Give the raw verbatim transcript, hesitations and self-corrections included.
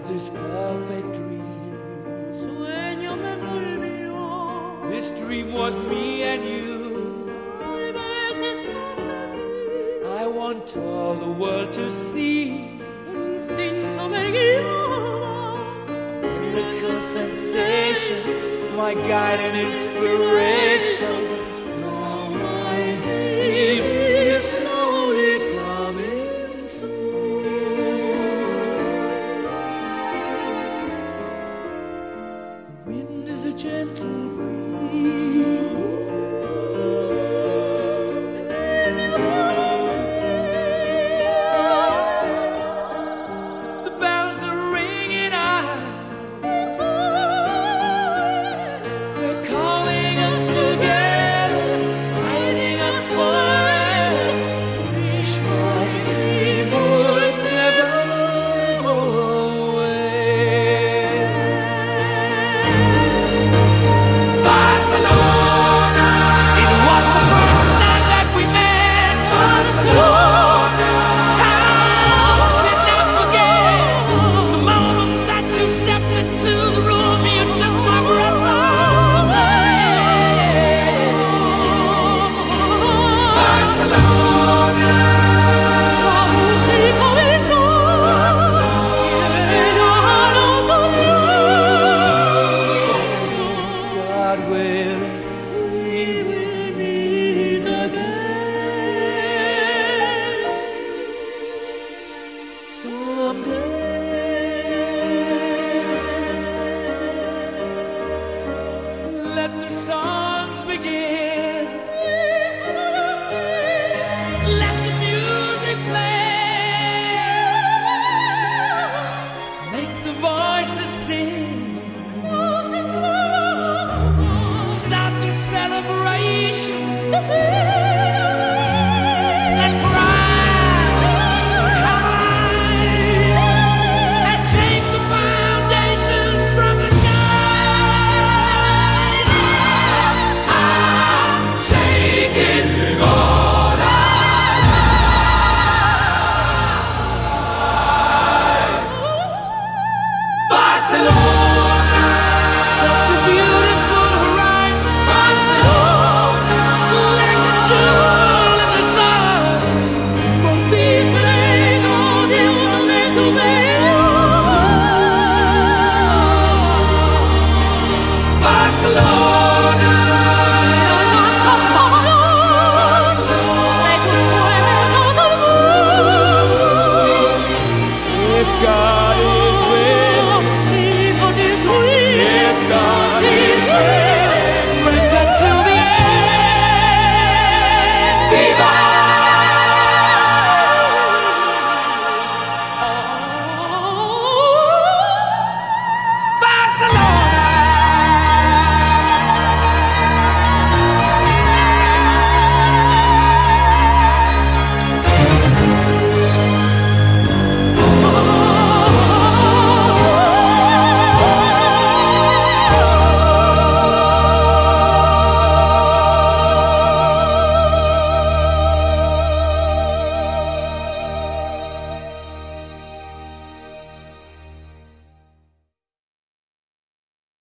this perfect dream. Sueño me envolvió. This dream was me and you. I want all the world to see. Un instinto me guiaba. Miracle sensation, my guide and inspiration. Now my dream is slowly coming true. The wind is a gentle breeze. The bells are ringing out. They're calling us together, guiding us forever. Wish my dream would never go away. Barcelona, it was the first time that we met. Barcelona, how can I forget the moment that you stepped into the room? You took my breath away. Barcelona, Música de God willing, we will meet again someday. Let the songs begin. Let the music play. Make the voices sing. Start the celebrations.